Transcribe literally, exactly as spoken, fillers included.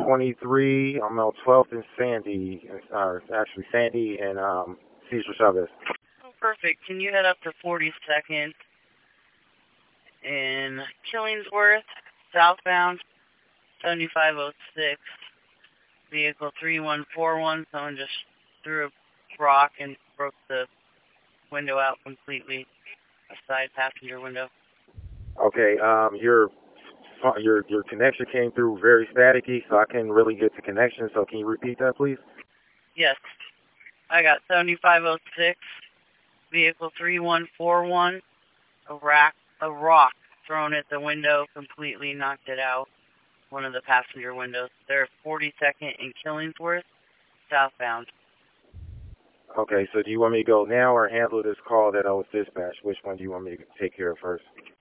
twenty-three. I'm on twelfth and Sandy, or actually Sandy and um, Cesar Chavez. Oh, perfect. Can you head up to forty-second in Killingsworth, southbound, seventy-five oh six, vehicle three one four one. Someone just threw a rock and broke the window out completely, a side passenger window. Okay, um, your your your connection came through very staticky, so I couldn't really get the connection. So can you repeat that, please? Yes, I got seventy-five oh six, vehicle three one four one, a rack, a rock thrown at the window, completely knocked it out, one of the passenger windows. They're forty-second in Killingsworth, southbound. Okay, so do you want me to go now or handle this call that I was dispatched? Which one do you want me to take care of first?